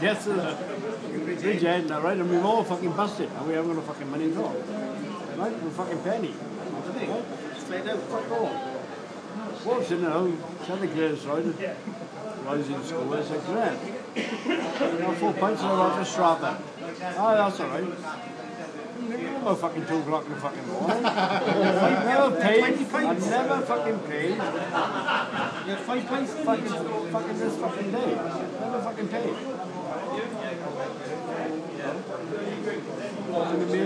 gets to the bridge end, right, and we've all fucking busted, and we haven't got no fucking money at all. Right? We're fucking penny. Right? Straight out. Fuck all. What's in the Santa Claus, right? I was in school, I said, Grant, 4 pints and I want to strap it. Oh, that's alright. About fucking 2 o'clock in the fucking morning. I never paid. I never fucking paid. You had 5 pints in? Fucking this fucking day. Never fucking paid.